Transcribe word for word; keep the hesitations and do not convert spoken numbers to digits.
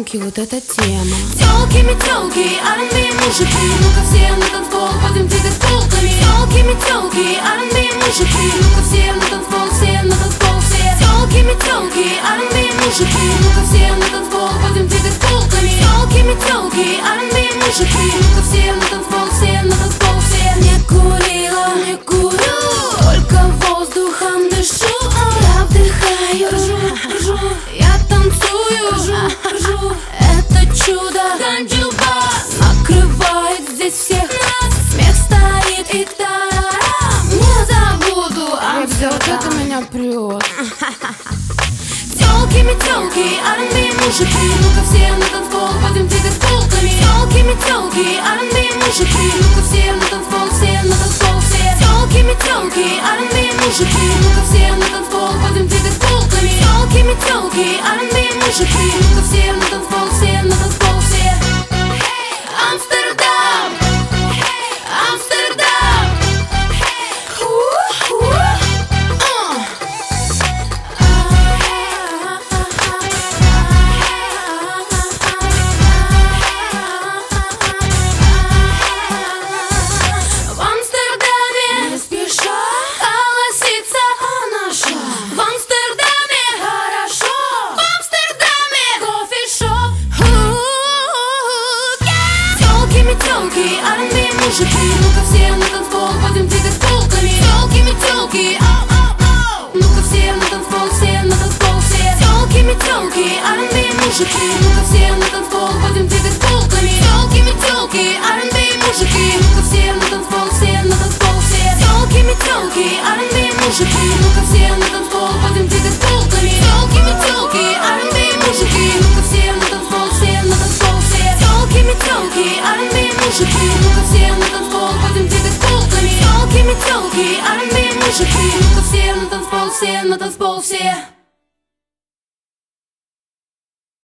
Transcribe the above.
телки, вот эта тема. Телки, метелки, ар энд би мужики, ну-ка все на танцпол, будем двигать полками. Телки, метелки, ар энд би мужики, ну-ка все на танцпол, все на танцпол, все. Телки, метелки, ар энд би мужики, ну-ка все на танцпол, будем двигать полками. Телки, метелки, ар энд би мужики, ну-ка все на танцпол, все на танцпол, все. Не курила, не курю, только воздухом дышу. Я вдыхаю, ржу, ржу, я танцую, ржу, ржу. Это чудо, Ганджубас накрывает здесь всех нас. Смех стоит и тарарам, не забуду Амстердам. Вот это Амстердам. меня прет. Телки, метелки, ар энд би мужики, ну-ка все на танцпол, будем двигать полками. Телки, метелки, ар энд би мужики, ну-ка все на танцпол, все на танцпол, все. Телки, метелки, ар энд би мужики, ну-ка все на танцпол, будем двигать полками. Телки, метелки, ар энд би мужики, ну-ка все на танцпол, все на танцпол, все. Амстердам, Амстердам. У-у-у. А. В Амстердаме не спеша колосится наша. В Амстердаме хорошо, в Амстердаме кофешоп. Телки, метелки, ар энд би мужики, ну-ка все на танцпол, будем двигать полками. Телки, метелки, ау-ау-ау, ну-ка все на танцпол, все на танцпол, все. Телки, метелки, ар энд би мужики, ну-ка все на танцпол, будем двигать полками. Телки, метелки, ар энд би мужики, ну-ка все на танцпол, все на танцпол, все. Телки, метелки, ар энд би мужики, ну-ка все на танцпол, будем двигать полками. Телки, метелки, ар энд би мужики, ну-ка все на танцпол, все на танцпол, все. Телки, метелки, ар энд би мужики, ну-ка все на танцпол, будем двигать полками. Телки, метелки, ар энд би мужики, ну-ка все на танцпол, все на танцпол, все.